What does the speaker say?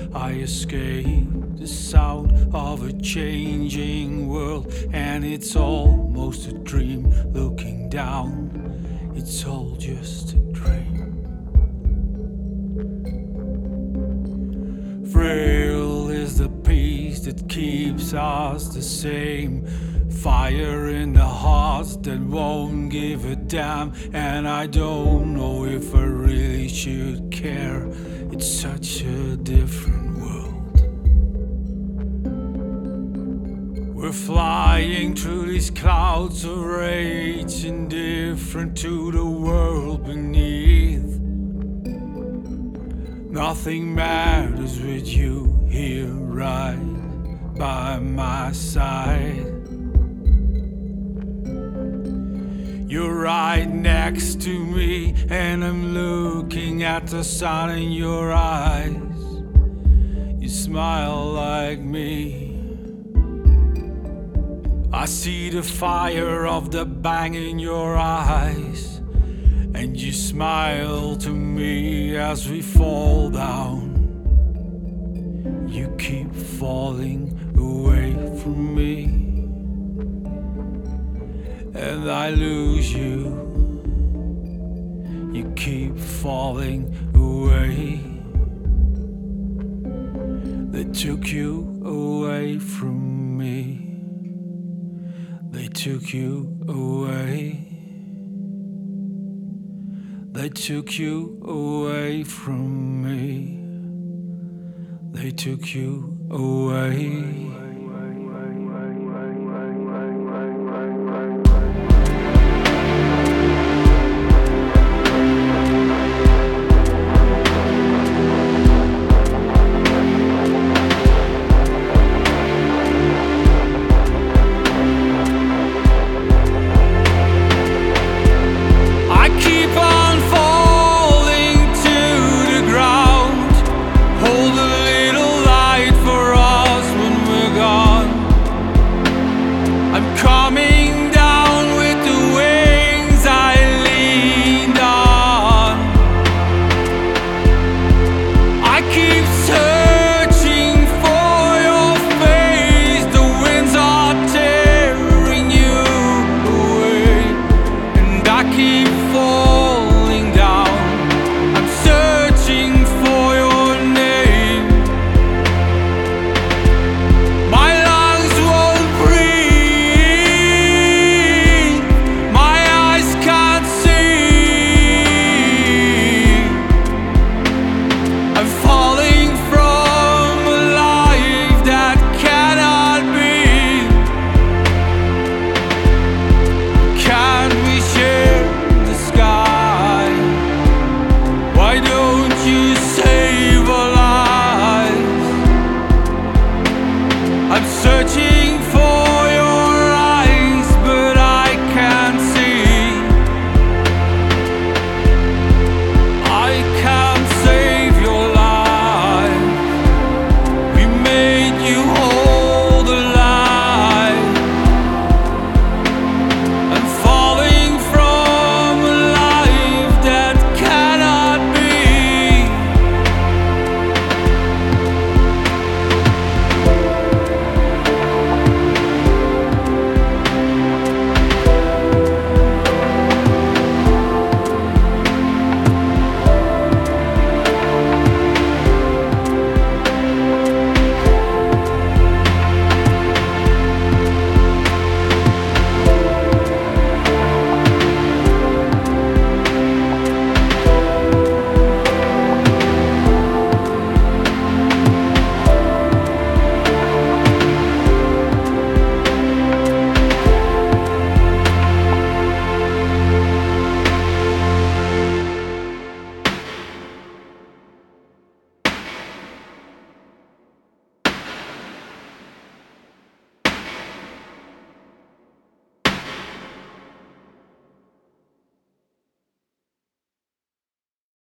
I escape the sound of a changing world, and it's almost a dream. Looking down, it's all just a dream. Frail is the peace that keeps us the same. Fire in the hearts that won't give a damn. And I don't know if I really should care. It's such a different world. We're flying through these clouds of rage, indifferent to the world beneath. Nothing matters with you here right by my side. You're right next to me, and I'm looking at the sun in your eyes. You smile like me. I see the fire of the bang in your eyes, and you smile to me as we fall down. You keep falling away from me, and I lose you. You keep falling away. They took you away from me. They took you away. They took you away from me. They took you away. Coming down with the wings I leaned on. I keep searching for your face. The winds are tearing you away, and I keep falling down. I'm searching for your name. My lungs won't breathe. I'm